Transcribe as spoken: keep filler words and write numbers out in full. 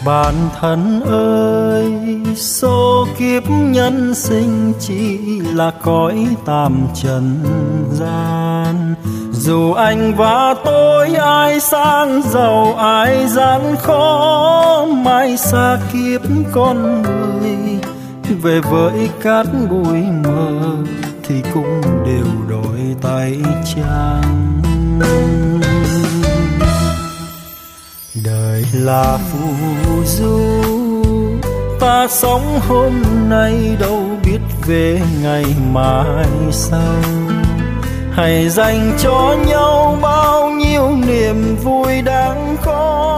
Bản thân ơi, số kiếp nhân sinh chỉ là cõi tạm trần gian. Dù anh và tôi ai sang giàu ai gian khó, mai xa kiếp con người về với cát bụi mờ thì cũng đều đổi tay trắng. Đời là phù du, ta sống hôm nay đâu biết về ngày mai sau. Hãy dành cho nhau bao nhiêu niềm vui đáng có,